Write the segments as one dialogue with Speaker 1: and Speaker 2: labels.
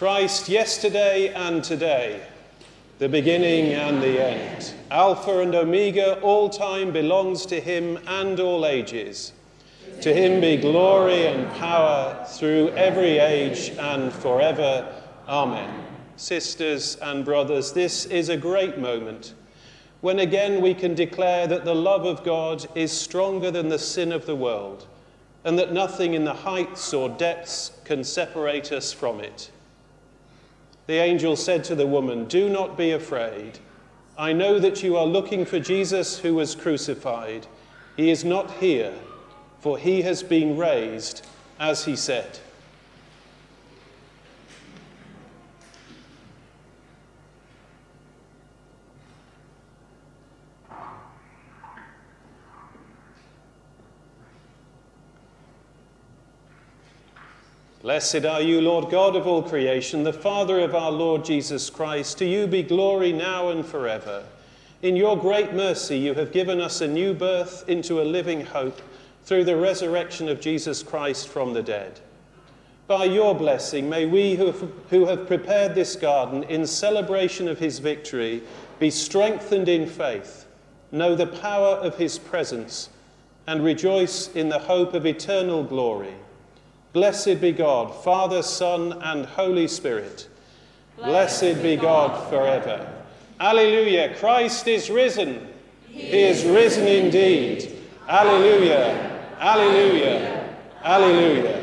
Speaker 1: Christ yesterday and today, the beginning and the end. Alpha and Omega, all time belongs to him and all ages. To him be glory and power through every age and forever. Amen. Sisters and brothers, this is a great moment when again we can declare that the love of God is stronger than the sin of the world, and that nothing in the heights or depths can separate us from it. The angel said to the woman, "Do not be afraid. I know that you are looking for Jesus who was crucified. He is not here, for he has been raised, as he said." Blessed are you, Lord God of all creation, the Father of our Lord Jesus Christ. To you be glory now and forever. In your great mercy, you have given us a new birth into a living hope through the resurrection of Jesus Christ from the dead. By your blessing, may we who have prepared this garden in celebration of his victory be strengthened in faith, know the power of his presence, and rejoice in the hope of eternal glory. Blessed be God, Father, Son, and Holy Spirit. Blessed be God forever. Alleluia, Christ is risen. He is risen indeed. Alleluia, alleluia, alleluia.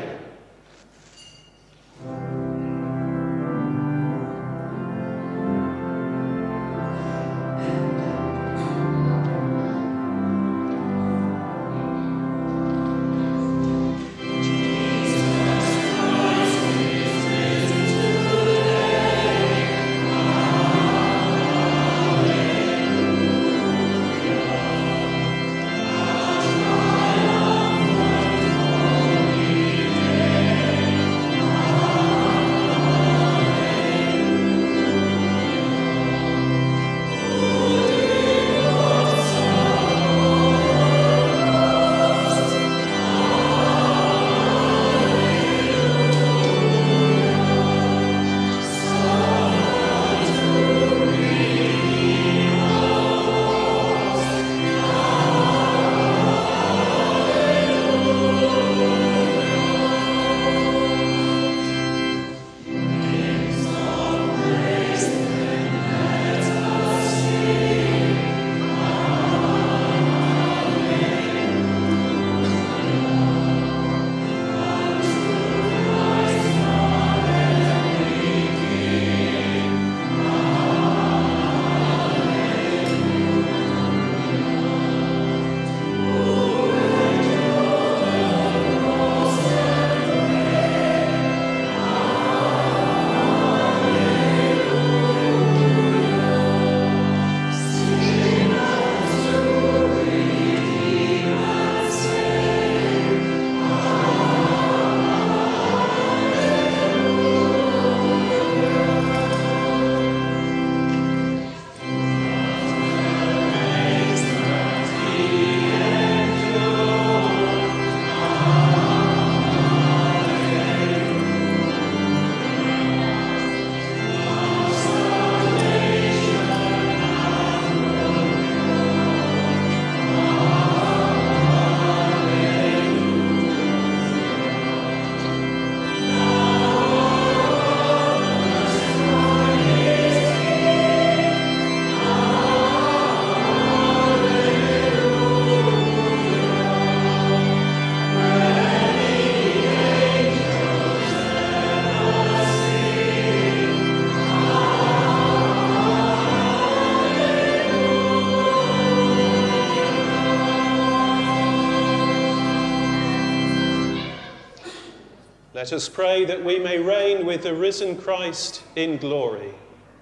Speaker 1: Let us pray that we may reign with the risen Christ in glory.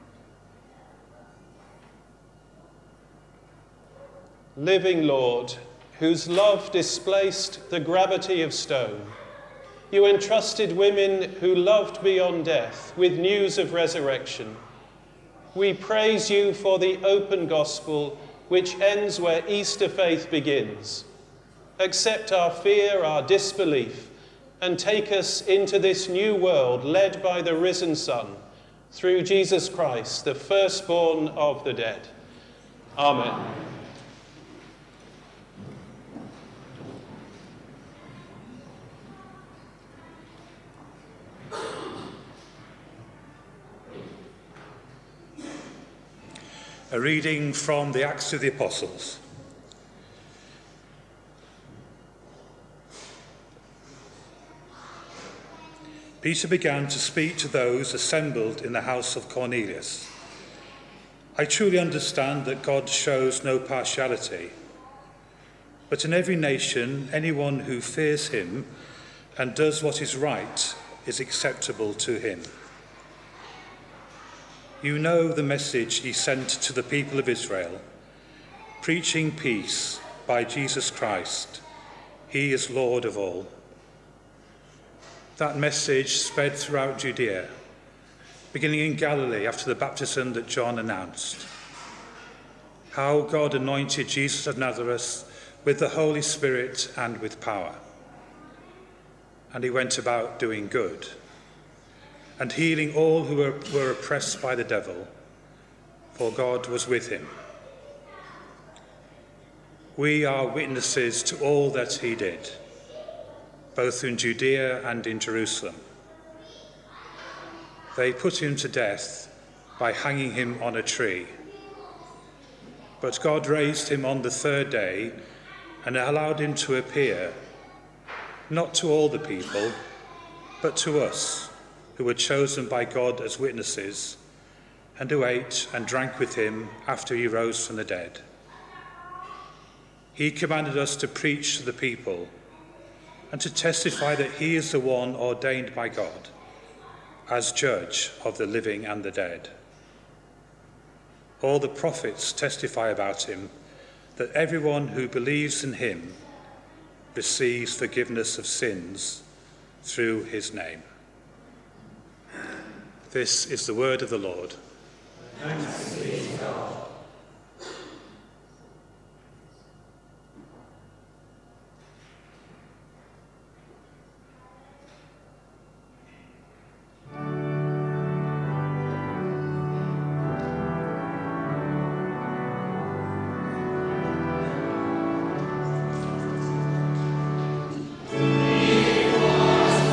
Speaker 1: Living Lord, whose love displaced the gravity of stone, you entrusted women who loved beyond death with news of resurrection. We praise you for the open gospel which ends where Easter faith begins. Accept our fear, our disbelief, and take us into this new world led by the risen Son, through Jesus Christ, the firstborn of the dead. Amen.
Speaker 2: A reading from the Acts of the Apostles. Peter began to speak to those assembled in the house of Cornelius. I truly understand that God shows no partiality, but in every nation, anyone who fears him and does what is right is acceptable to him. You know the message he sent to the people of Israel, preaching peace by Jesus Christ. He is Lord of all. That message spread throughout Judea, beginning in Galilee after the baptism that John announced. How God anointed Jesus of Nazareth with the Holy Spirit and with power. And he went about doing good and healing all who were oppressed by the devil, for God was with him. We are witnesses to all that he did, both in Judea and in Jerusalem. They put him to death by hanging him on a tree. But God raised him on the third day and allowed him to appear, not to all the people, but to us, who were chosen by God as witnesses, and who ate and drank with him after he rose from the dead. He commanded us to preach to the people and to testify that he is the one ordained by God as judge of the living and the dead. All the prophets testify about him, that everyone who believes in him receives forgiveness of sins through his name. This is the word of the Lord.
Speaker 3: Thanks be to God.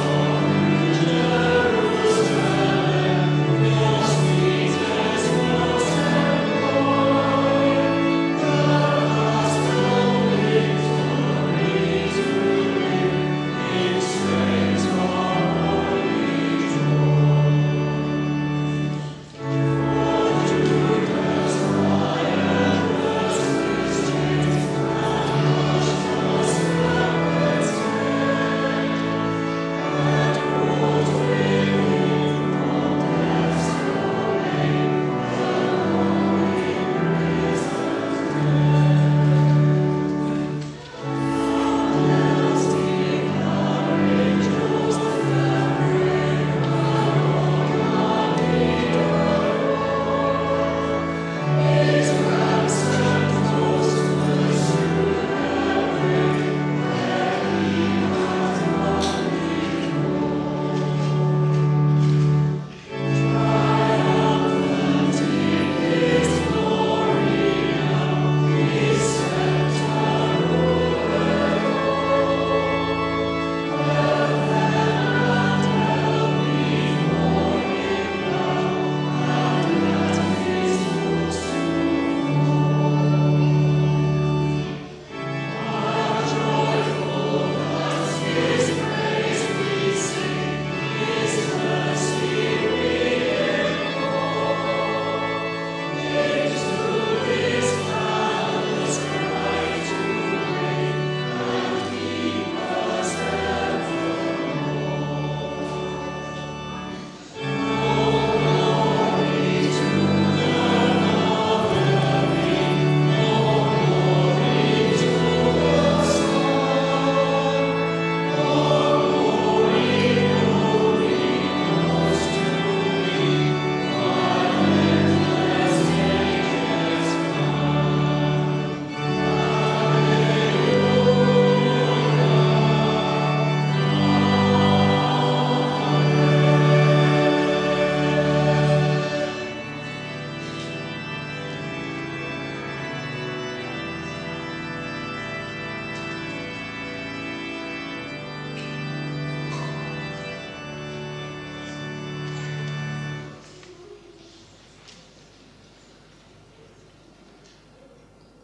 Speaker 4: Jerusalem, your sweetest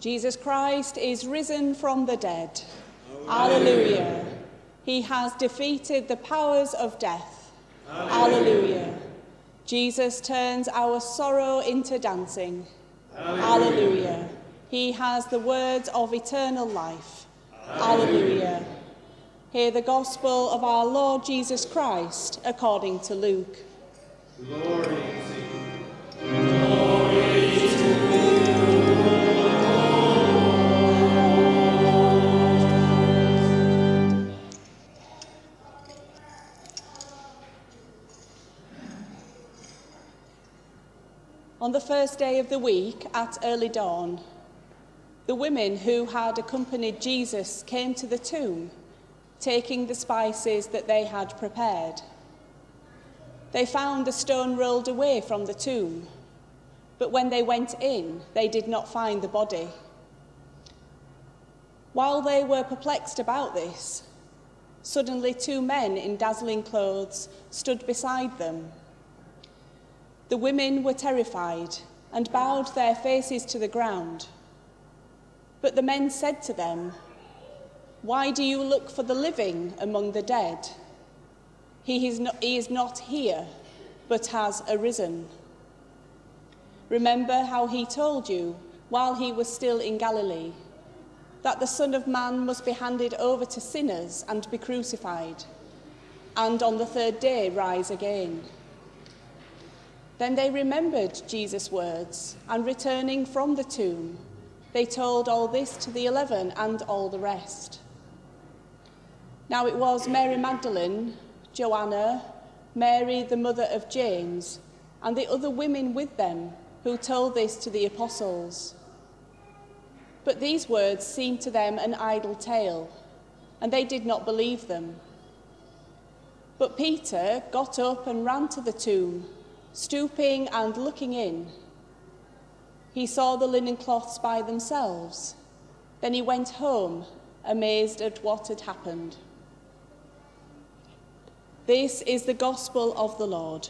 Speaker 4: Jesus Christ is risen from the dead. Alleluia. He has defeated the powers of death. Alleluia. Jesus turns our sorrow into dancing. Alleluia. He has the words of eternal life. Alleluia. Hear the gospel of our Lord Jesus Christ according to Luke.
Speaker 3: Glory to you. Glory to you,
Speaker 4: On the first day of the week, at early dawn, the women who had accompanied Jesus came to the tomb, taking the spices that they had prepared. They found the stone rolled away from the tomb, but when they went in, they did not find the body. While they were perplexed about this, suddenly 2 men in dazzling clothes stood beside them. The women were terrified and bowed their faces to the ground. But the men said to them, "Why do you look for the living among the dead? He is not here, but has arisen. Remember how he told you, while he was still in Galilee, that the Son of Man must be handed over to sinners and be crucified, and on the 3rd day rise again." Then they remembered Jesus' words, and returning from the tomb, they told all this to the 11 and all the rest. Now it was Mary Magdalene, Joanna, Mary the mother of James, and the other women with them who told this to the apostles. But these words seemed to them an idle tale, and they did not believe them. But Peter got up and ran to the tomb, stooping and looking in. He saw the linen cloths by themselves. Then he went home, amazed at what had happened. This is the gospel of the Lord.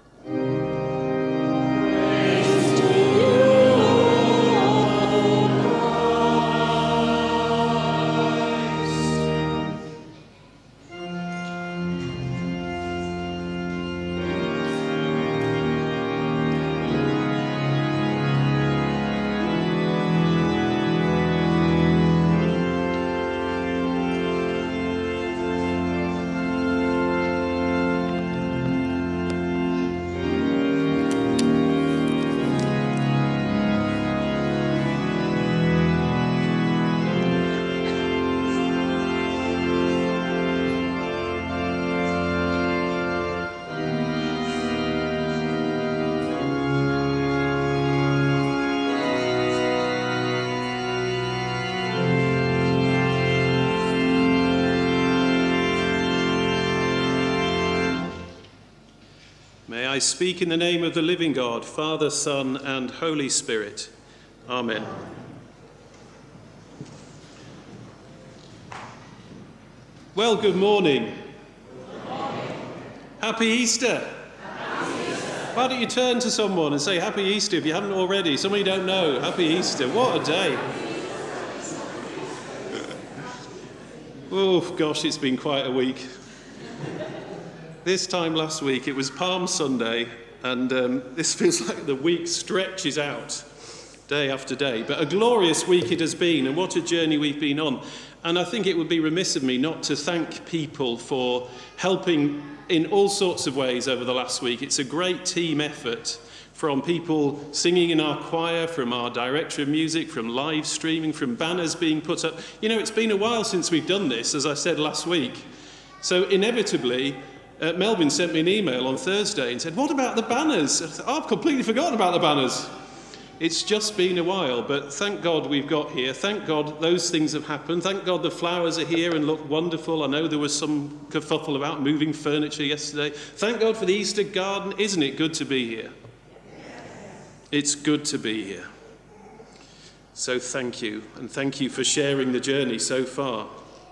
Speaker 1: I speak in the name of the living God, Father, Son, and Holy Spirit. Amen. Well, good morning.
Speaker 3: Good morning.
Speaker 1: Happy Easter.
Speaker 3: Happy Easter.
Speaker 1: Why don't you turn to someone and say Happy Easter if you haven't already? Somebody you don't know. Happy Easter. What a day. Oh, gosh, it's been quite a week. This time last week, it was Palm Sunday, and this feels like the week stretches out day after day. But a glorious week it has been, and what a journey we've been on. And I think it would be remiss of me not to thank people for helping in all sorts of ways over the last week. It's a great team effort, from people singing in our choir, from our director of music, from live streaming, from banners being put up. You know, it's been a while since we've done this, as I said last week. So inevitably, Melvin sent me an email on Thursday and said, "What about the banners?" I thought, I've completely forgotten about the banners. It's just been a while, but thank God we've got here. Thank God those things have happened. Thank God the flowers are here and look wonderful. I know there was some kerfuffle about moving furniture yesterday. Thank God for the Easter garden. Isn't it good to be here? It's good to be here. So thank you, and thank you for sharing the journey so far.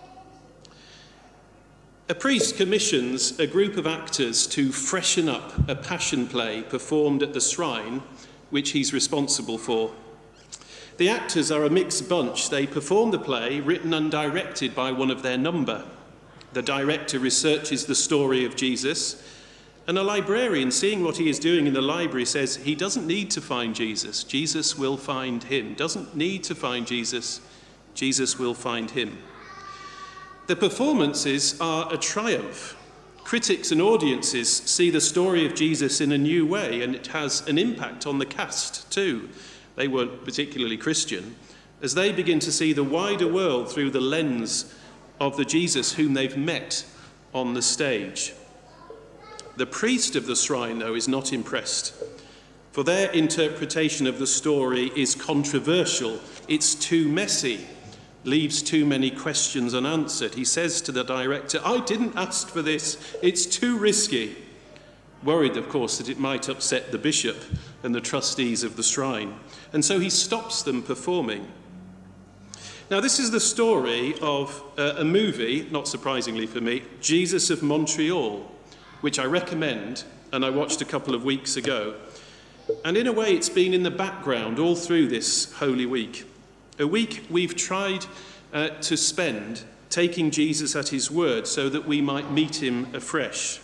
Speaker 1: A priest commissions a group of actors to freshen up a passion play performed at the shrine, which he's responsible for. The actors are a mixed bunch. They perform the play, written and directed by one of their number. The director researches the story of Jesus, and a librarian, seeing what he is doing in the library, says he doesn't need to find Jesus. Jesus will find him. Doesn't need to find Jesus. Jesus will find him. The performances are a triumph. Critics and audiences see the story of Jesus in a new way, and it has an impact on the cast too. They weren't particularly Christian, as they begin to see the wider world through the lens of the Jesus whom they've met on the stage. The priest of the shrine, though, is not impressed, for their interpretation of the story is controversial. It's too messy, leaves too many questions unanswered. He says to the director, "I didn't ask for this, it's too risky," worried, of course, that it might upset the bishop and the trustees of the shrine. And so he stops them performing. Now, this is the story of a movie, not surprisingly for me, Jesus of Montreal, which I recommend, and I watched a couple of weeks ago. And in a way, it's been in the background all through this Holy Week. A week we've tried to spend taking Jesus at his word so that we might meet him afresh.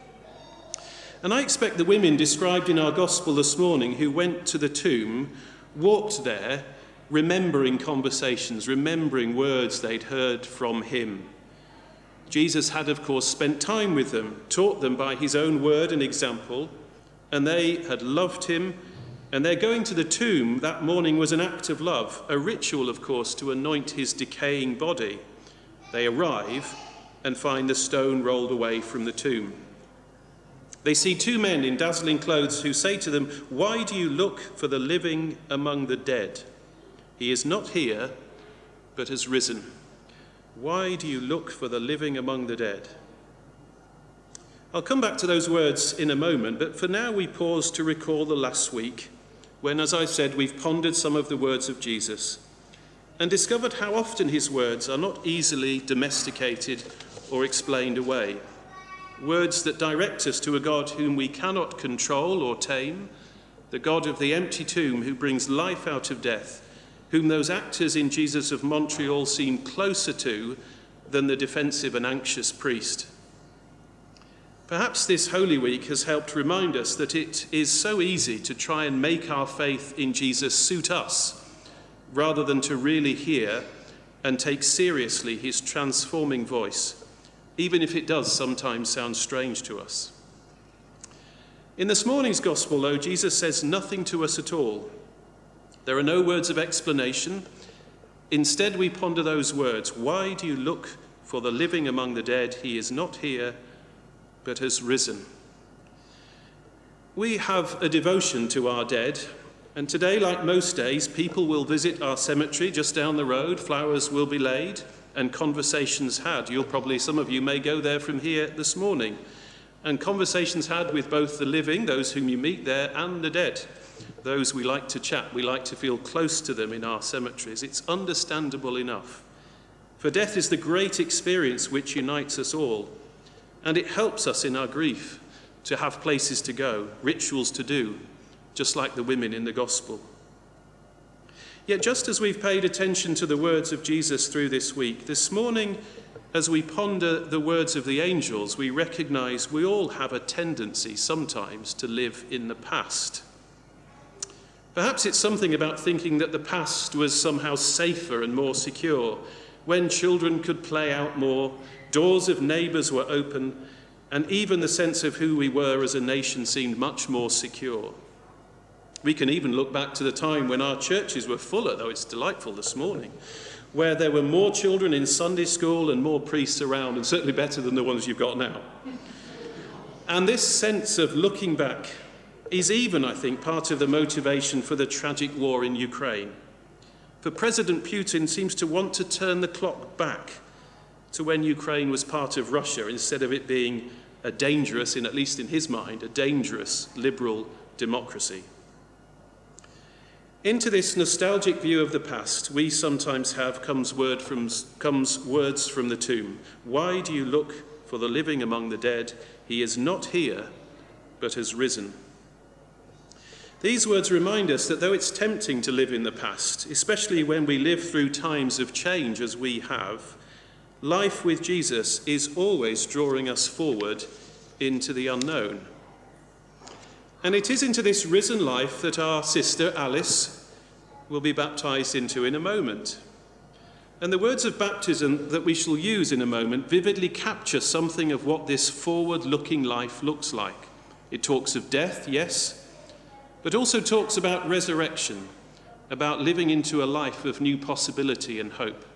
Speaker 1: And I expect the women described in our gospel this morning who went to the tomb walked there remembering conversations, remembering words they'd heard from him. Jesus had, of course, spent time with them, taught them by his own word and example, and they had loved him, and their going to the tomb that morning was an act of love, a ritual, of course, to anoint his decaying body. They arrive and find the stone rolled away from the tomb. They see two men in dazzling clothes who say to them, "Why do you look for the living among the dead? He is not here, but has risen." Why do you look for the living among the dead? I'll come back to those words in a moment, but for now we pause to recall the last week when, as I said, we've pondered some of the words of Jesus and discovered how often his words are not easily domesticated or explained away. Words that direct us to a God whom we cannot control or tame, the God of the empty tomb who brings life out of death, whom those actors in Jesus of Montreal seem closer to than the defensive and anxious priest. Perhaps this Holy Week has helped remind us that it is so easy to try and make our faith in Jesus suit us, rather than to really hear and take seriously his transforming voice, even if it does sometimes sound strange to us. In this morning's Gospel, though, Jesus says nothing to us at all. There are no words of explanation. Instead, we ponder those words. Why do you look for the living among the dead? He is not here, but has risen. We have a devotion to our dead, and today, like most days, people will visit our cemetery just down the road, flowers will be laid, and conversations had. Some of you may go there from here this morning, and conversations had with both the living, those whom you meet there, and the dead. Those we like to chat, we like to feel close to them in our cemeteries. It's understandable enough. For death is the great experience which unites us all, and it helps us in our grief to have places to go, rituals to do, just like the women in the Gospel. Yet just as we've paid attention to the words of Jesus through this week, this morning, as we ponder the words of the angels, we recognize we all have a tendency sometimes to live in the past. Perhaps it's something about thinking that the past was somehow safer and more secure, when children could play out more, doors of neighbours were open, and even the sense of who we were as a nation seemed much more secure. We can even look back to the time when our churches were fuller, though it's delightful this morning, where there were more children in Sunday school and more priests around, and certainly better than the ones you've got now. And this sense of looking back is even, I think, part of the motivation for the tragic war in Ukraine. For President Putin seems to want to turn the clock back to when Ukraine was part of Russia, instead of it being a dangerous, at least in his mind, a dangerous liberal democracy. Into this nostalgic view of the past, we sometimes have comes words from the tomb. Why do you look for the living among the dead? He is not here, but has risen. These words remind us that though it's tempting to live in the past, especially when we live through times of change as we have, life with Jesus is always drawing us forward into the unknown. And it is into this risen life that our sister Alice will be baptized into in a moment. And the words of baptism that we shall use in a moment vividly capture something of what this forward-looking life looks like. It talks of death, yes, but also talks about resurrection, about living into a life of new possibility and hope.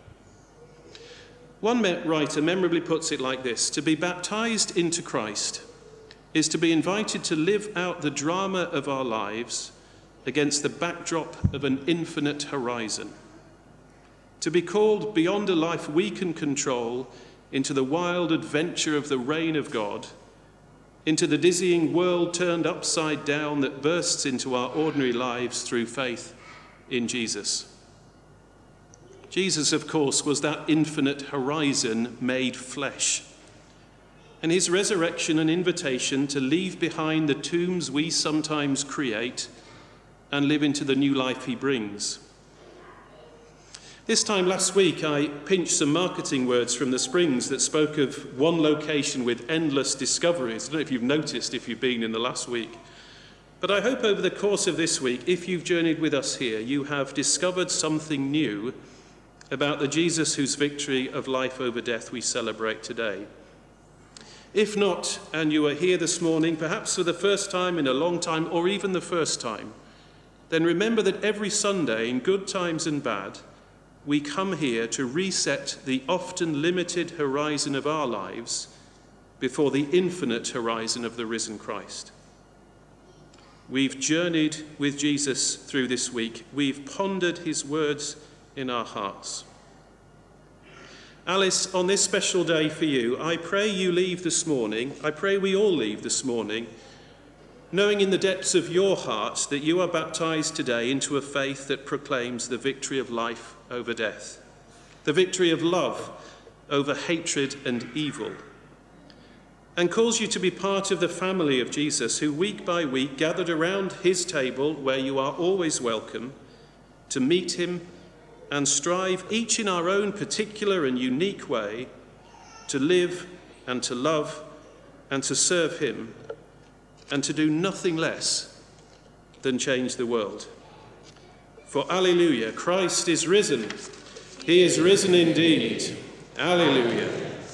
Speaker 1: One writer memorably puts it like this: to be baptized into Christ is to be invited to live out the drama of our lives against the backdrop of an infinite horizon. To be called beyond a life we can control into the wild adventure of the reign of God, into the dizzying world turned upside down that bursts into our ordinary lives through faith in Jesus. Jesus, of course, was that infinite horizon made flesh. And his resurrection an invitation to leave behind the tombs we sometimes create and live into the new life he brings. This time last week, I pinched some marketing words from the Springs that spoke of one location with endless discoveries. I don't know if you've noticed if you've been in the last week. But I hope over the course of this week, if you've journeyed with us here, you have discovered something new about the Jesus whose victory of life over death we celebrate today. If not, and you are here this morning, perhaps for the first time in a long time, or even the first time, then remember that every Sunday, in good times and bad, we come here to reset the often limited horizon of our lives before the infinite horizon of the risen Christ. We've journeyed with Jesus through this week. We've pondered his words in our hearts. Alice, on this special day for you, I pray you leave this morning, I pray we all leave this morning, knowing in the depths of your heart that you are baptized today into a faith that proclaims the victory of life over death, the victory of love over hatred and evil, and calls you to be part of the family of Jesus, who week by week gathered around his table where you are always welcome, to meet him and strive, each in our own particular and unique way, to live and to love and to serve him, and to do nothing less than change the world. For alleluia, Christ is risen. He is risen indeed. Alleluia.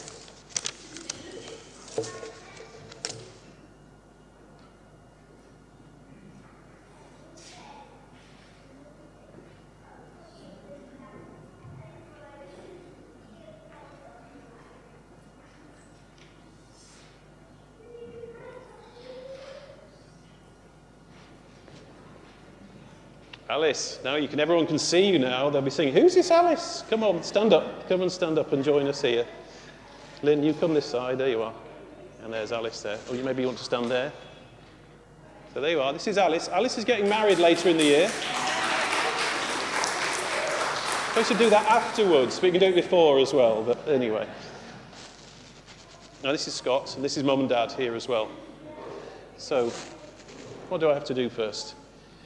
Speaker 1: Alice, now everyone can see you now. They'll be saying, who's this Alice? Come on, stand up. Come and stand up and join us here. Lynn, you come this side. There you are. And there's Alice there. Or maybe you want to stand there. So there you are. This is Alice. Alice is getting married later in the year. We should do that afterwards, but you can do it before as well. But anyway. Now this is Scott, and this is Mum and Dad here as well. So, what do I have to do first?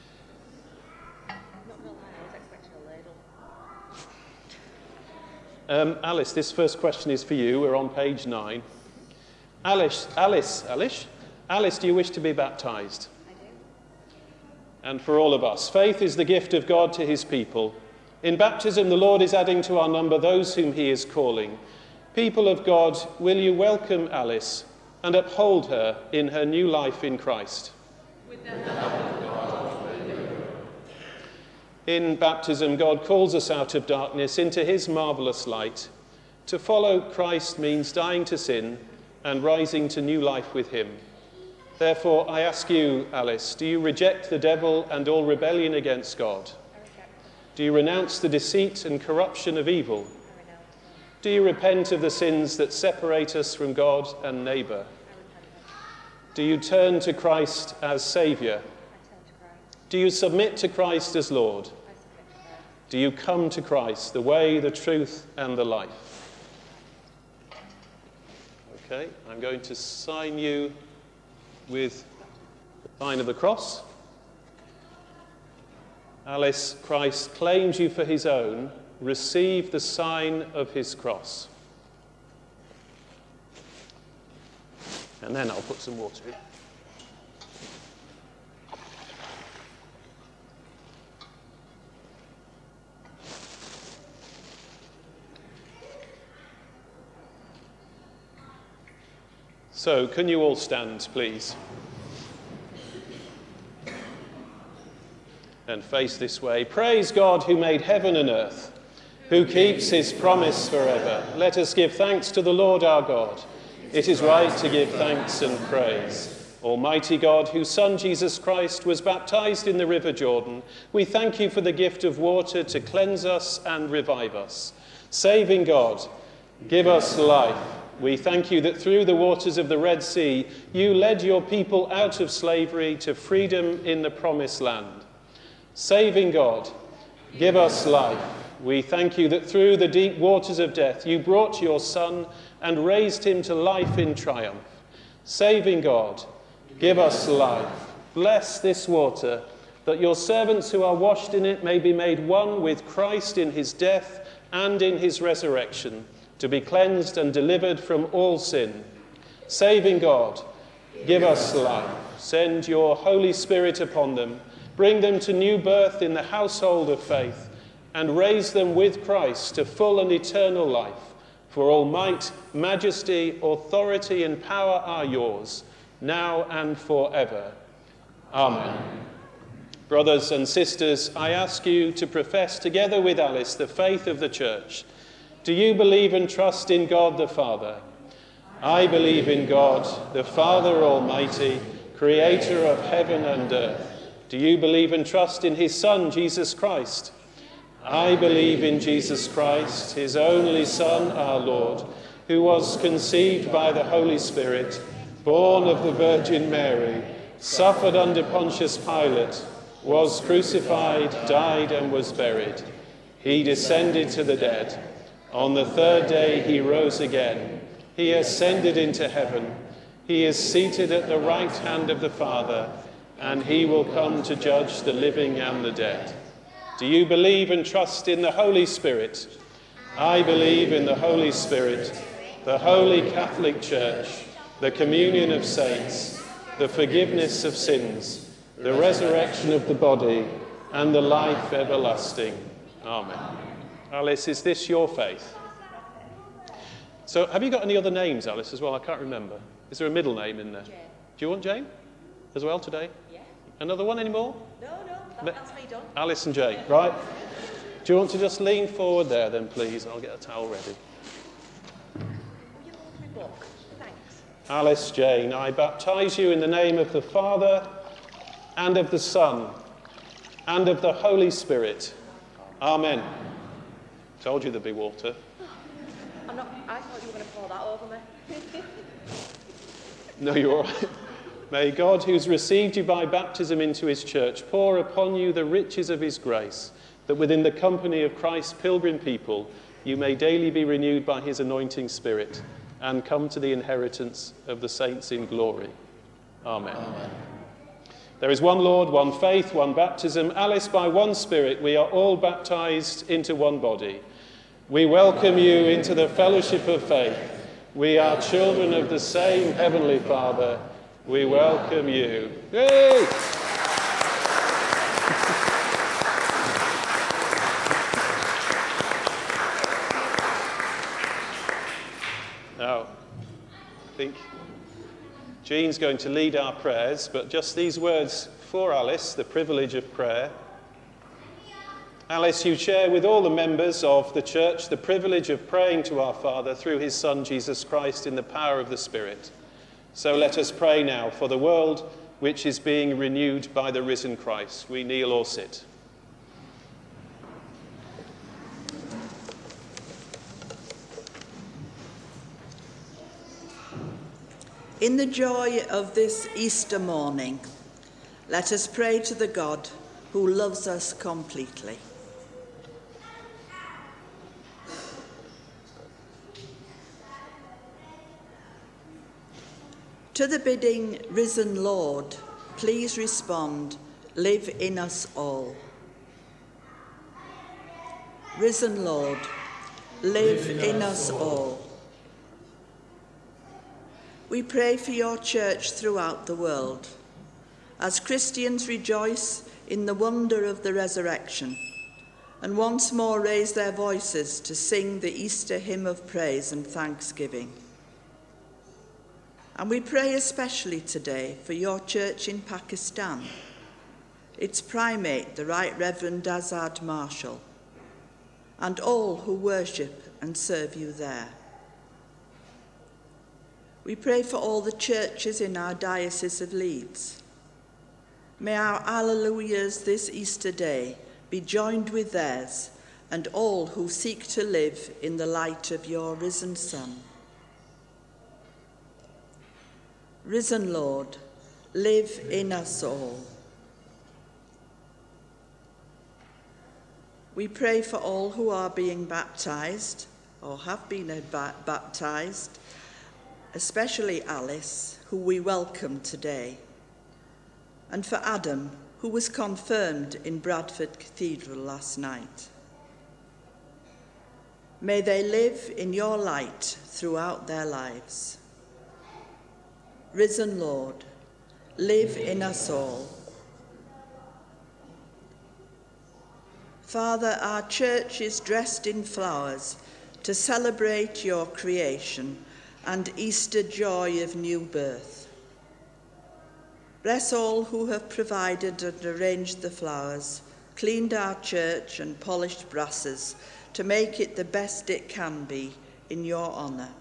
Speaker 1: Alice, this first question is for you. We're on page 9. Alice, do you wish to be baptized?
Speaker 5: I do.
Speaker 1: And for all of us, faith is the gift of God to his people. In baptism, the Lord is adding to our number those whom he is calling. People of God, will you welcome Alice and uphold her in her new life in Christ?
Speaker 5: With the help of God.
Speaker 1: In baptism, God calls us out of darkness into his marvellous light. To follow Christ means dying to sin and rising to new life with him. Therefore, I ask you, Alice, do you reject the devil and all rebellion against God?
Speaker 5: I reject.
Speaker 1: Do you renounce the deceit and corruption of evil?
Speaker 5: I renounce.
Speaker 1: Do you repent of the sins that separate us from God and neighbour?
Speaker 5: I repent.
Speaker 1: Do you turn to Christ as Saviour?
Speaker 5: I turn to Christ.
Speaker 1: Do you submit to Christ as Lord?
Speaker 5: I submit to Christ.
Speaker 1: Do you come to Christ, the way, the truth, and the life? Okay, I'm going to sign you with the sign of the cross. Alice, Christ claims you for his own. Receive the sign of his cross. And then I'll put some water in. So, can you all stand, please? And face this way. Praise God who made heaven and earth, who keeps his promise forever. Let us give thanks to the Lord our God. It is right to give thanks and praise. Almighty God, whose Son Jesus Christ was baptized in the river Jordan, we thank you for the gift of water to cleanse us and revive us. Saving God, give us life. We thank you that through the waters of the Red Sea, you led your people out of slavery to freedom in the promised land. Saving God, give us life. We thank you that through the deep waters of death, you brought your Son and raised him to life in triumph. Saving God, give us life. Bless this water, that your servants who are washed in it may be made one with Christ in his death and in his resurrection, to be cleansed and delivered from all sin. Saving God, give us life. Send your Holy Spirit upon them, bring them to new birth in the household of faith, and raise them with Christ to full and eternal life. For all might, majesty, authority, and power are yours, now and forever. Amen. Brothers and sisters, I ask you to profess together with Alice the faith of the Church. Do you believe and trust in God the Father? I believe in God, the Father Almighty, creator of heaven and earth. Do you believe and trust in his Son, Jesus Christ? I believe in Jesus Christ, his only Son, our Lord, who was conceived by the Holy Spirit, born of the Virgin Mary, suffered under Pontius Pilate, was crucified, died, and was buried. He descended to the dead. On the third day he rose again. He ascended into heaven. He is seated at the right hand of the Father, and he will come to judge the living and the dead. Do you believe and trust in the Holy Spirit? I believe in the Holy Spirit, the Holy Catholic Church, the communion of saints, the forgiveness of sins, the resurrection of the body, and the life everlasting. Amen. Alice, is this your faith? So have you got any other names, Alice, as well? I can't remember. Is there a middle name in there?
Speaker 5: Jane.
Speaker 1: Do you want Jane as well today?
Speaker 5: Yeah.
Speaker 1: Another one anymore?
Speaker 5: No, that's me done.
Speaker 1: Alice and Jane, right? Do you want to just lean forward there then, please? I'll get a towel ready.
Speaker 5: Will you hold my book? Thanks.
Speaker 1: Alice, Jane, I baptize you in the name of the Father, and of the Son, and of the Holy Spirit. Amen. Told you there'd be water.
Speaker 5: I thought you were going to pour that over me.
Speaker 1: No, you're all right. May God, who's received you by baptism into his church, pour upon you the riches of his grace, that within the company of Christ's pilgrim people, you may daily be renewed by his anointing spirit, and come to the inheritance of the saints in glory. Amen. Amen. There is one Lord, one faith, one baptism. Alice, by one Spirit, we are all baptized into one body. We welcome you into the fellowship of faith. We are children of the same Heavenly Father. We welcome you. Yay! Now, I think Jean's going to lead our prayers, but just these words for Alice, the privilege of prayer. Alice, you share with all the members of the church the privilege of praying to our Father through his Son, Jesus Christ, in the power of the Spirit. So let us pray now for the world which is being renewed by the risen Christ. We kneel or sit.
Speaker 6: In the joy of this Easter morning, let us pray to the God who loves us completely. To the bidding, risen Lord, please respond, live in us all. Risen Lord, live in us all. We pray for your church throughout the world, as Christians rejoice in the wonder of the resurrection, and once more raise their voices to sing the Easter hymn of praise and thanksgiving. And we pray especially today for your church in Pakistan, its primate, the Right Reverend Azad Marshall, and all who worship and serve you there. We pray for all the churches in our Diocese of Leeds. May our Alleluias this Easter day be joined with theirs and all who seek to live in the light of your risen Son. Risen Lord, live in us all. We pray for all who are being baptized or have been baptized, especially Alice, who we welcome today, and for Adam, who was confirmed in Bradford Cathedral last night. May they live in your light throughout their lives. Risen Lord, live in us all. Father, our church is dressed in flowers to celebrate your creation and Easter joy of new birth. Bless all who have provided and arranged the flowers, cleaned our church and polished brasses to make it the best it can be in your honour.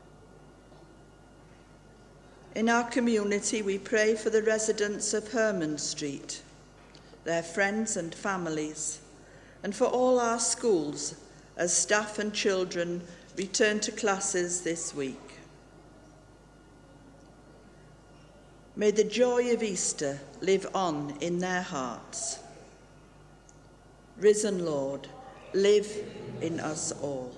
Speaker 6: In our community, we pray for the residents of Herman Street, their friends and families, and for all our schools as staff and children return to classes this week. May the joy of Easter live on in their hearts. Risen Lord, live in us all.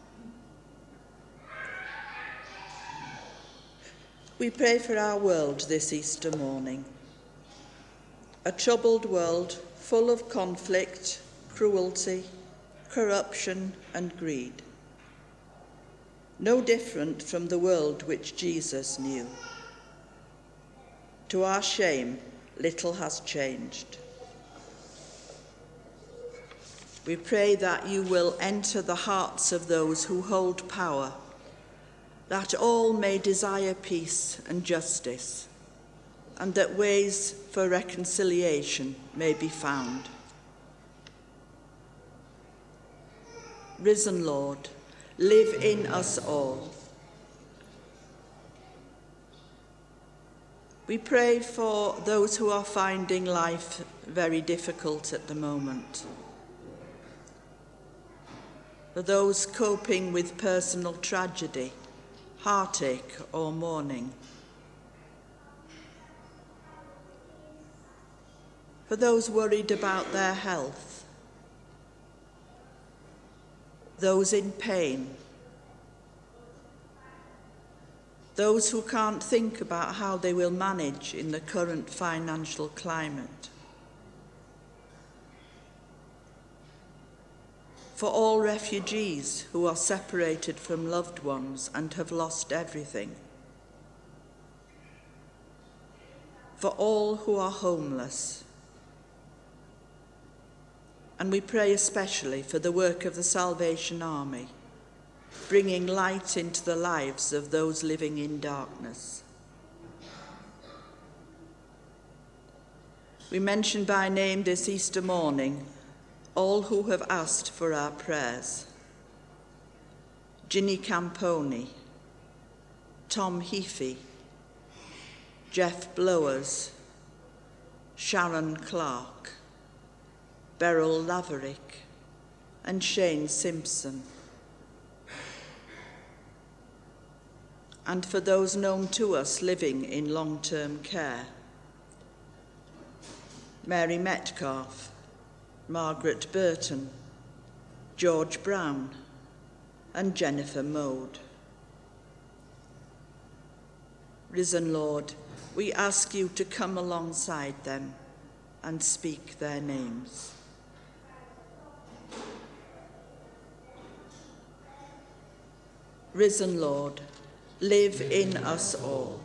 Speaker 6: We pray for our world this Easter morning. A troubled world full of conflict, cruelty, corruption and greed. No different from the world which Jesus knew. To our shame, little has changed. We pray that you will enter the hearts of those who hold power, that all may desire peace and justice, and that ways for reconciliation may be found. Risen Lord, live in us all. We pray for those who are finding life very difficult at the moment, for those coping with personal tragedy, heartache or mourning, for those worried about their health, those in pain, those who can't think about how they will manage in the current financial climate. For all refugees who are separated from loved ones and have lost everything. For all who are homeless. And we pray especially for the work of the Salvation Army, bringing light into the lives of those living in darkness. We mention by name this Easter morning all who have asked for our prayers. Ginny Camponi, Tom Heafy, Jeff Blowers, Sharon Clark, Beryl Laverick, and Shane Simpson. And for those known to us living in long-term care. Mary Metcalf, Margaret Burton, George Brown, and Jennifer Mode. Risen Lord, we ask you to come alongside them and speak their names. Risen Lord, live in us all.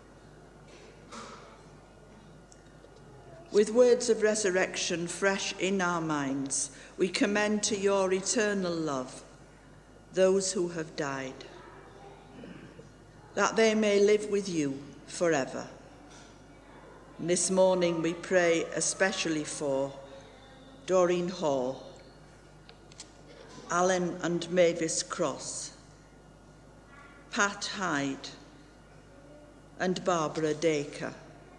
Speaker 6: With words of resurrection fresh in our minds, we commend to your eternal love those who have died, that they may live with you forever. And this morning we pray especially for Doreen Hall, Alan and Mavis Cross, Pat Hyde and Barbara Dacre.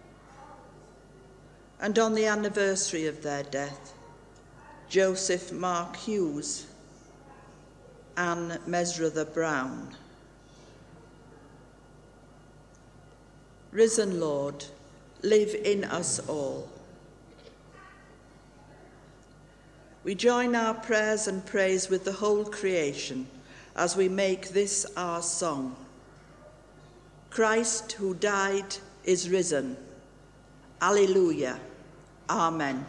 Speaker 6: And on the anniversary of their death, Joseph Mark Hughes, Anne Mesrather Brown. Risen Lord, live in us all. We join our prayers and praise with the whole creation as we make this our song. Christ who died is risen. Alleluia. Amen.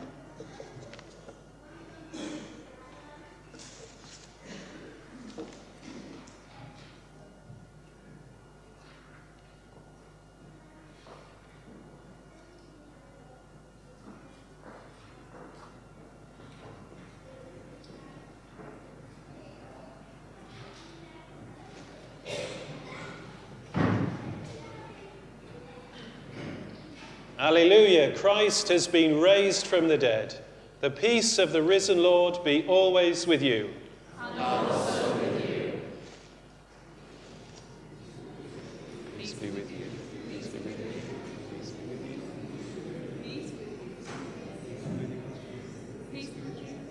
Speaker 1: Alleluia, Christ has been raised from the dead. The peace of the risen Lord be always with you.
Speaker 3: And also with you.
Speaker 1: Peace be with you. Peace be with you. Peace be with you.
Speaker 3: Peace be with you. Peace be with you.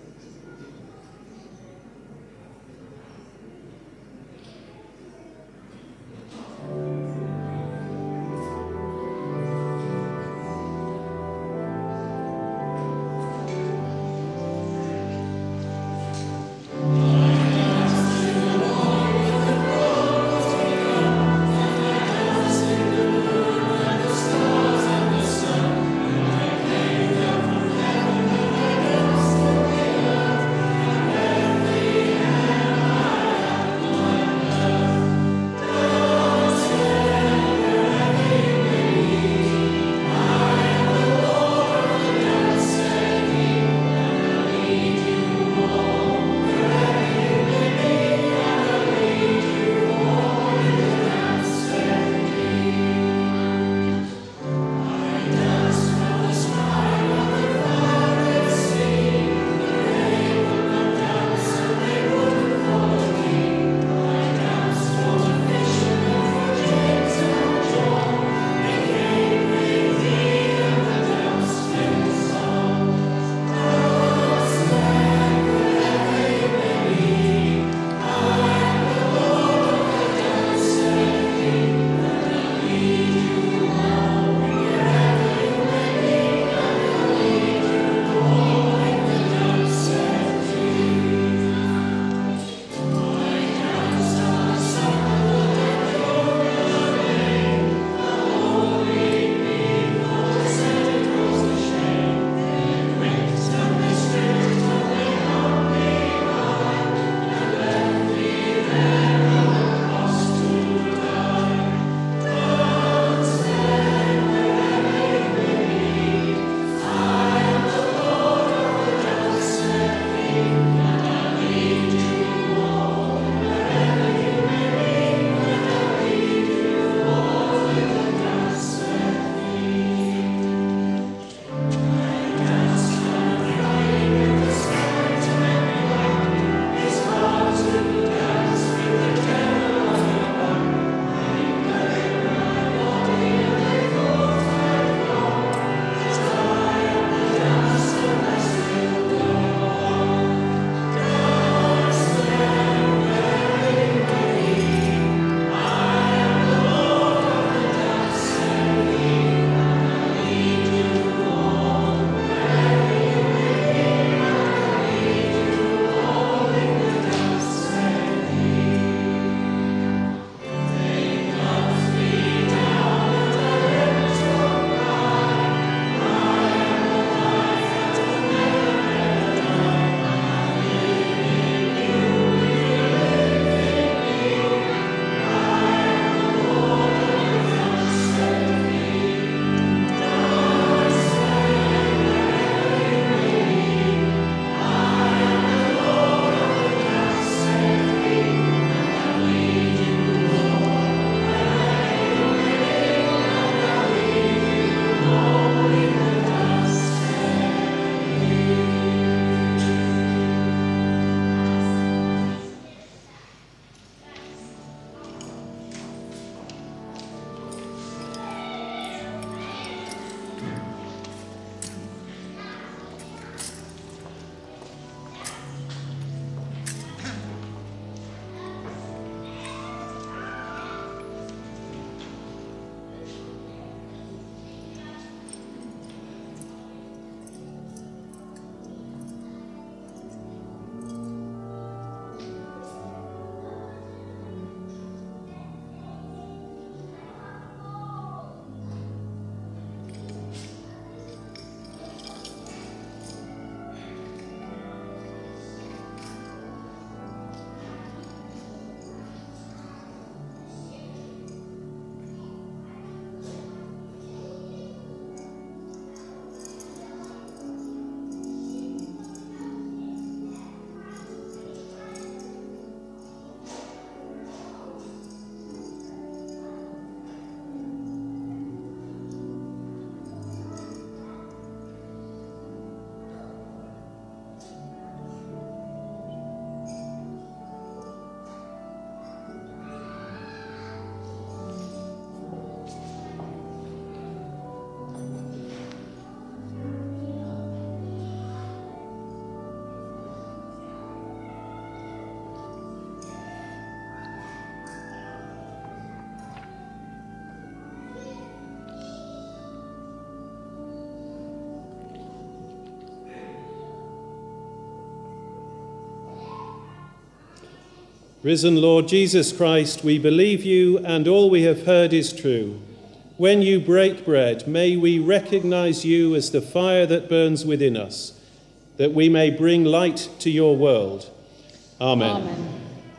Speaker 1: Risen Lord Jesus Christ, we believe you and all we have heard is true. When you break bread, may we recognize you as the fire that burns within us, that we may bring light to your world. Amen.
Speaker 4: Amen.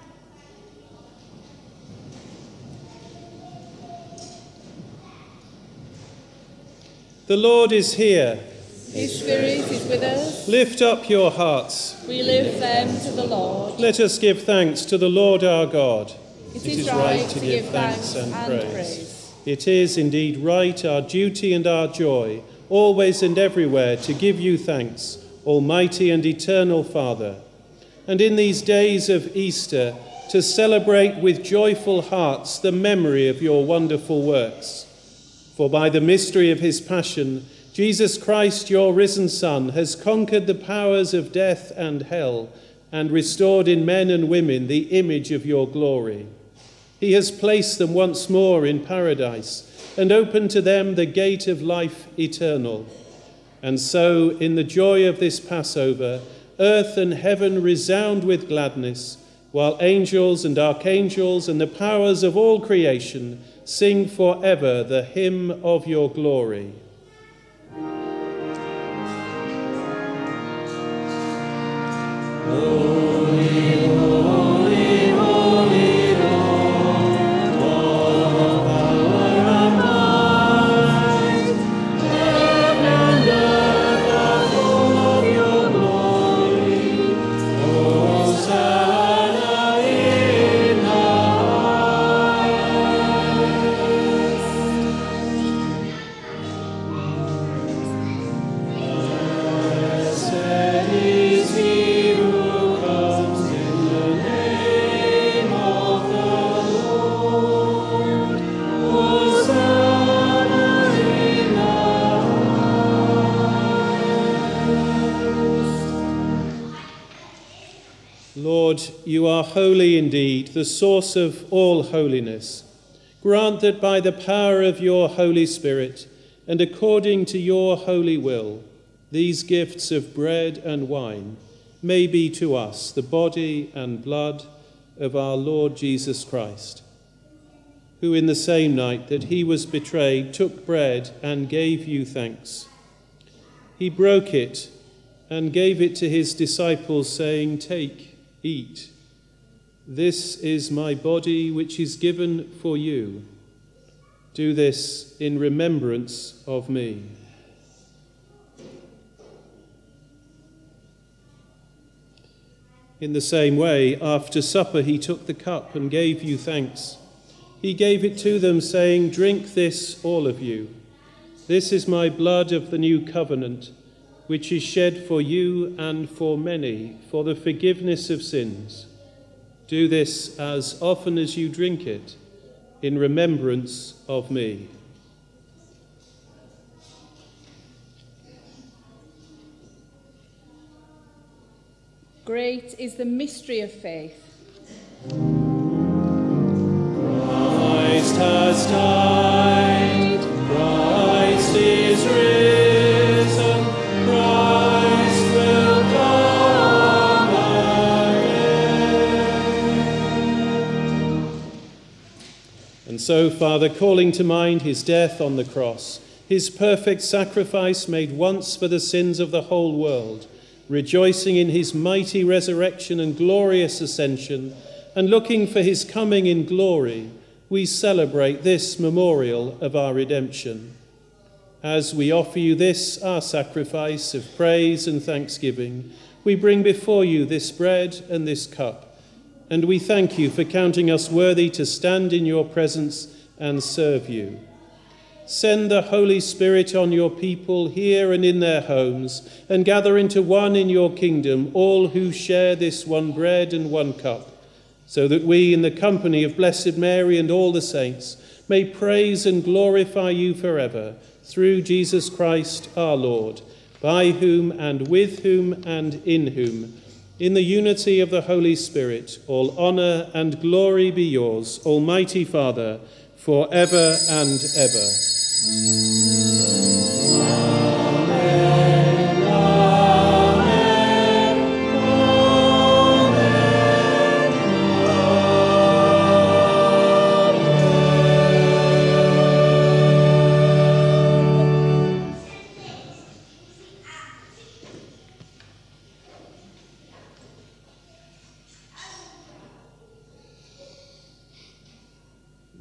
Speaker 1: The Lord is here.
Speaker 4: His Spirit is with us.
Speaker 1: Lift up your hearts.
Speaker 4: We lift them to the Lord.
Speaker 1: Let us give thanks to the Lord our God.
Speaker 4: It is right to give thanks and praise.
Speaker 1: It is indeed right, our duty and our joy, always and everywhere, to give you thanks, Almighty and eternal Father. And in these days of Easter, to celebrate with joyful hearts the memory of your wonderful works. For by the mystery of his passion, Jesus Christ, your risen Son, has conquered the powers of death and hell and restored in men and women the image of your glory. He has placed them once more in paradise and opened to them the gate of life eternal. And so, in the joy of this Passover, earth and heaven resound with gladness, while angels and archangels and the powers of all creation sing forever the hymn of your glory. Holy, holy, holy Lord, all power and might, heaven and earth are full of your glory. Hosanna in the highest. Blessed is he who comes in the name of the Lord. Hosanna in the highest. Lord, you are holy indeed, the source of all holiness. Grant that by the power of your Holy Spirit and according to your holy will, these gifts of bread and wine may be to us the body and blood of our Lord Jesus Christ, who in the same night that he was betrayed took bread and gave you thanks. He broke it and gave it to his disciples, saying, "Take, eat. This is my body which is given for you. Do this in remembrance of me." In the same way, after supper, he took the cup and gave you thanks. He gave it to them, saying, "Drink this, all of you. This is my blood of the new covenant, which is shed for you and for many for the forgiveness of sins. Do this as often as you drink it, in remembrance of me."
Speaker 4: Great is the mystery of faith.
Speaker 1: Christ has died, Christ is risen, Christ will come again. And so, Father, calling to mind his death on the cross, his perfect sacrifice made once for the sins of the whole world, rejoicing in his mighty resurrection and glorious ascension, and looking for his coming in glory, we celebrate this memorial of our redemption. As we offer you this, our sacrifice of praise and thanksgiving, we bring before you this bread and this cup, and we thank you for counting us worthy to stand in your presence and serve you. Send the Holy Spirit on your people here and in their homes, and gather into one in your kingdom all who share this one bread and one cup, so that we, in the company of Blessed Mary and all the saints, may praise and glorify you forever, through Jesus Christ our Lord, by whom and with whom and in whom, in the unity of the Holy Spirit, all honour and glory be yours, Almighty Father, for ever and ever. Amen, amen, amen,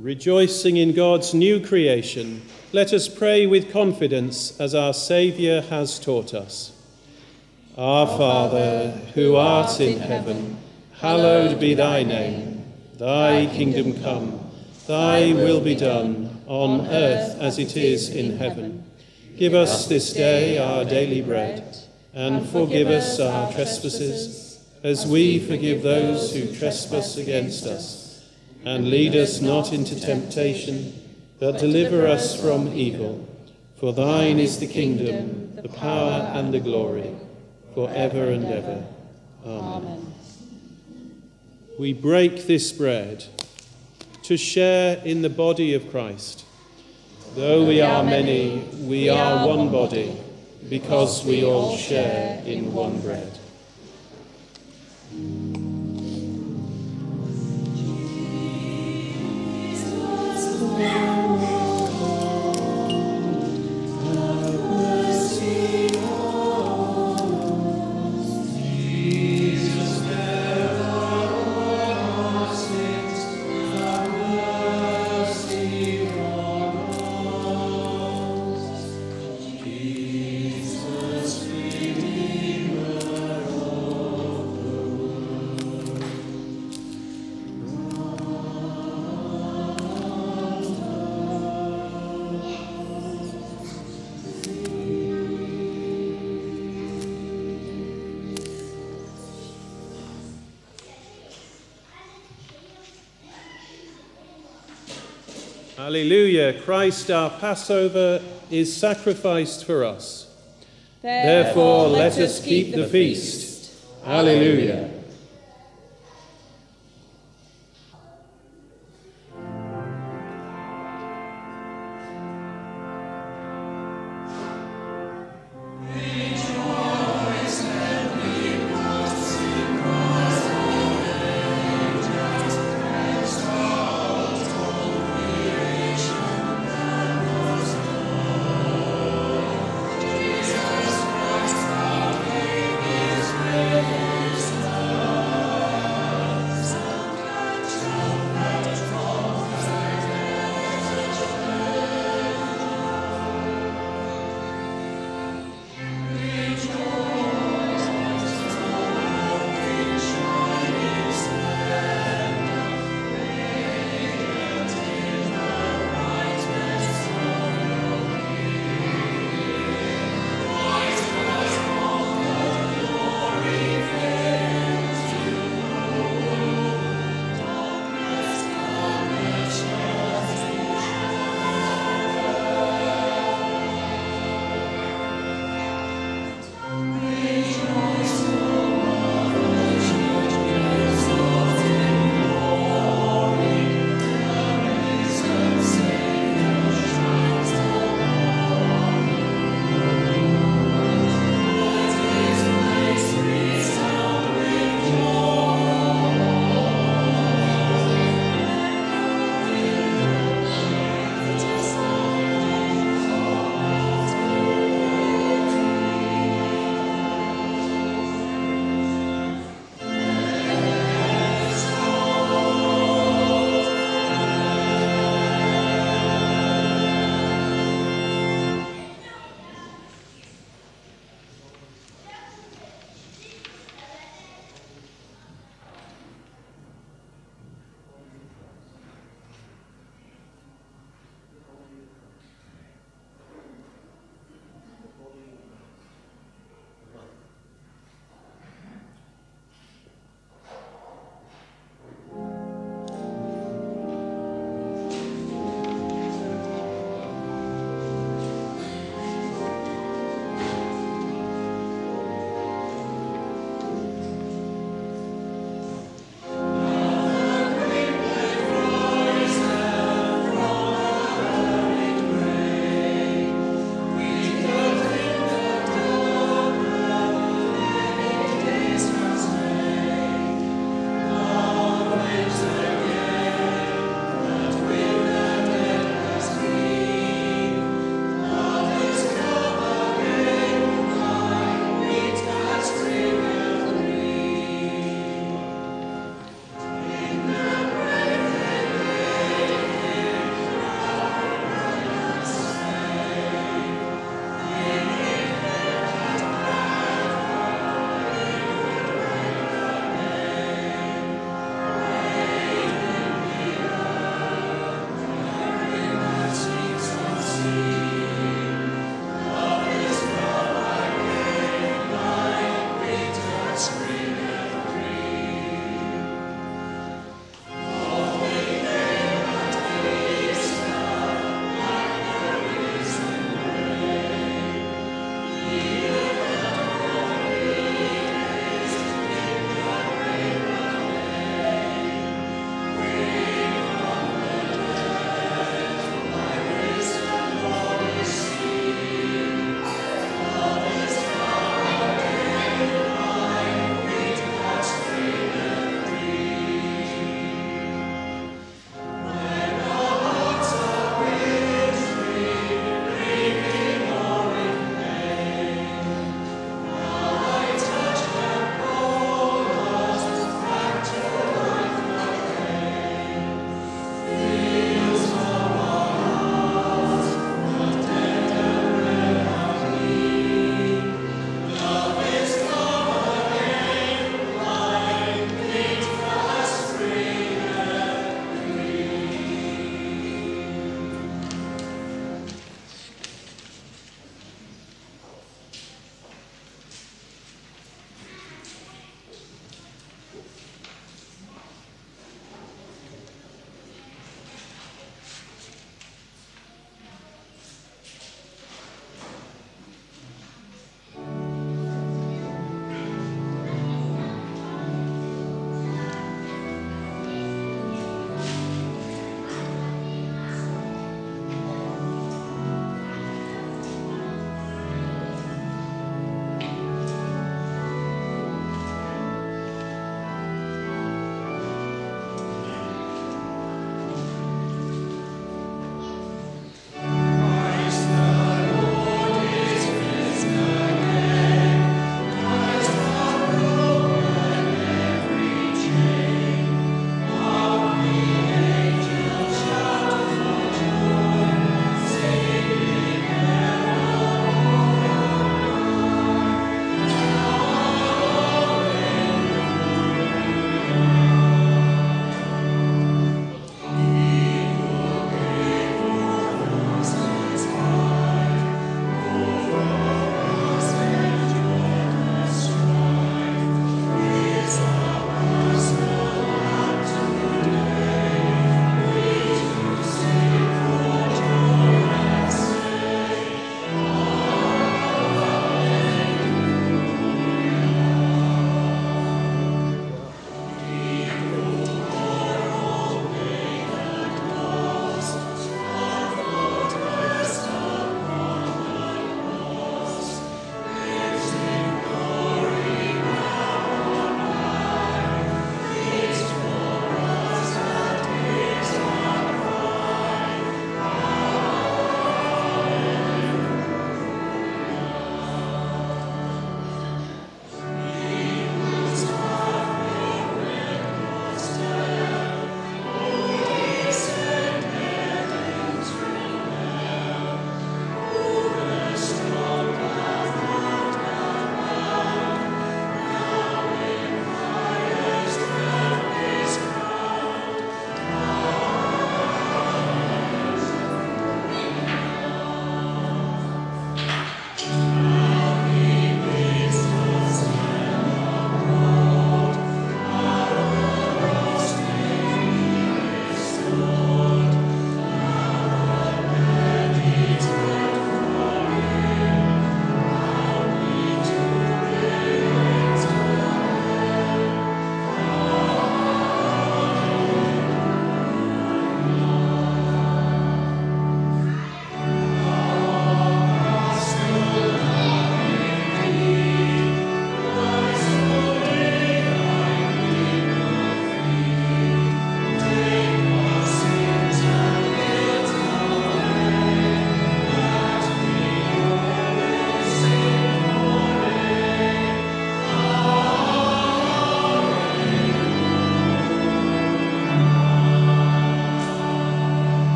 Speaker 1: Rejoicing in God's new creation, let us pray with confidence as our Saviour has taught us. Our Father, who art in heaven, hallowed be thy name. Thy kingdom come, thy will be done, on earth as it is in heaven. Give us this day our daily bread, and forgive us our trespasses, as we forgive those who trespass against us. And lead us not into temptation, but deliver us from evil. For thine is the kingdom, the power and the glory, for ever and ever. Amen. We break this bread to share in the body of Christ. Though we are many, we are one body, because we all share in one bread. Alleluia, Christ our Passover is sacrificed for us. Therefore let us keep the feast. Alleluia.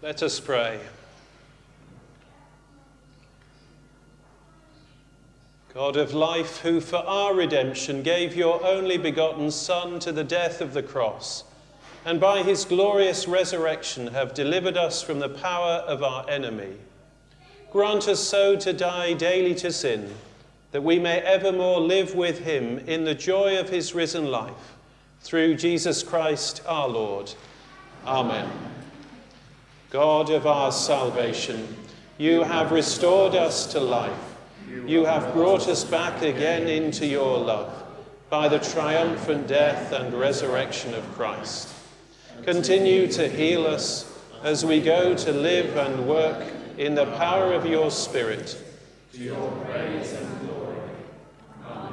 Speaker 1: Let us pray. God of life, who for our redemption gave your only begotten Son to the death of the cross, and by his glorious resurrection have delivered us from the power of our enemy, grant us so to die daily to sin, that we may evermore live with him in the joy of his risen life, through Jesus Christ our Lord. Amen. God of our salvation, you have restored us to life. You have brought us back again into your love by the triumphant death and resurrection of Christ. Continue to heal us as we go to live and work in the power of your Spirit. To your praise and glory. Amen.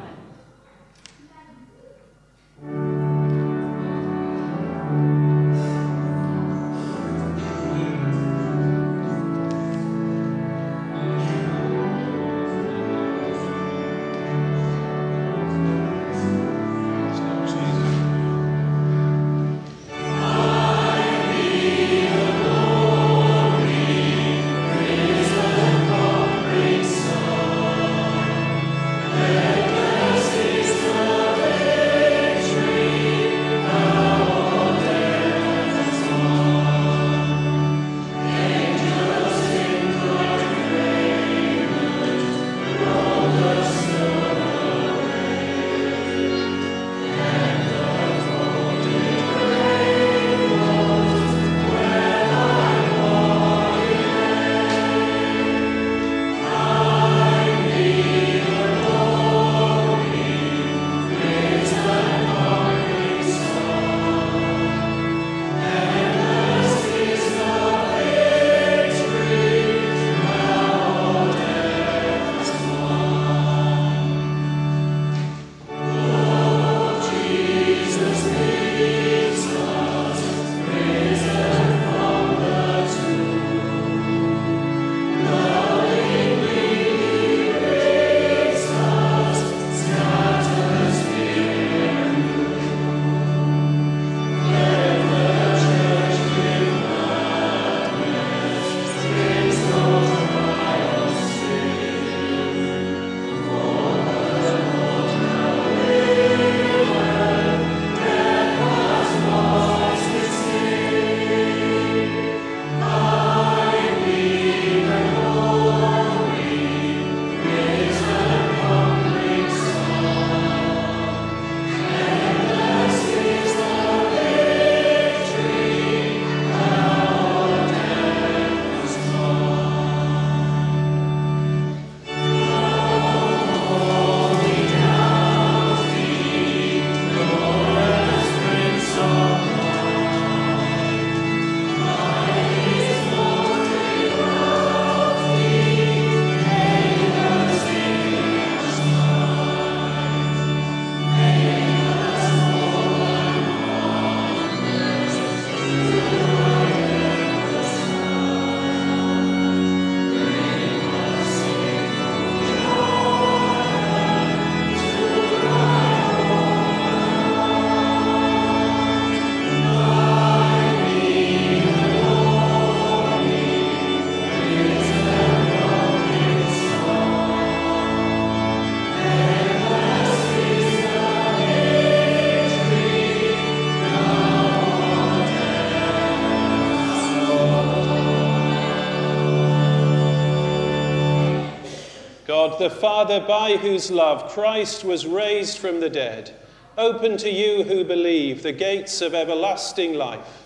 Speaker 1: God the Father, by whose love Christ was raised from the dead, open to you who believe the gates of everlasting life.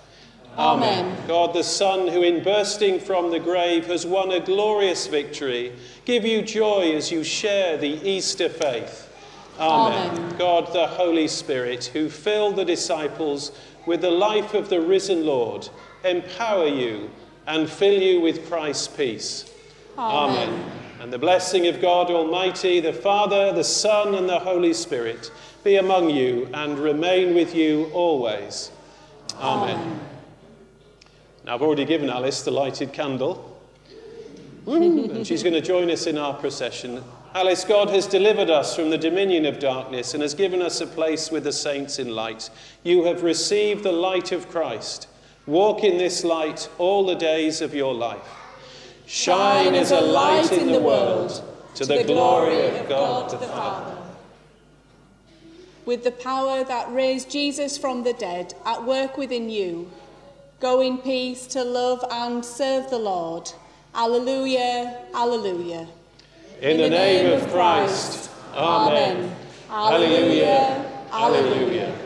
Speaker 4: Amen.
Speaker 1: God the Son, who in bursting from the grave has won a glorious victory, give you joy as you share the Easter faith. Amen.
Speaker 4: Amen.
Speaker 1: God the Holy Spirit, who filled the disciples with the life of the risen Lord, empower you and fill you with Christ's peace. Amen. And the blessing of God Almighty, the Father, the Son, and the Holy Spirit be among you and remain with you always. Amen. Now, I've already given Alice the lighted candle, and she's going to join us in our procession. Alice, God has delivered us from the dominion of darkness and has given us a place with the saints in light. You have received the light of Christ. Walk in this light all the days of your life. Shine as a light in the world, to the glory of God the Father.
Speaker 4: With the power that raised Jesus from the dead at work within you, go in peace to love and serve the Lord. Alleluia, alleluia.
Speaker 1: In the name of Christ. Amen. Alleluia, alleluia.